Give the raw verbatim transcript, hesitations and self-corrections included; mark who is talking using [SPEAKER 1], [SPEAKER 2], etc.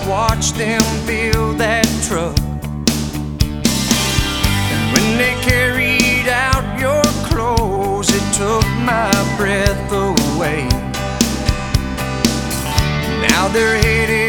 [SPEAKER 1] watched them fill that truck. And when they carried out your clothes, it took my breath away. Now they're headed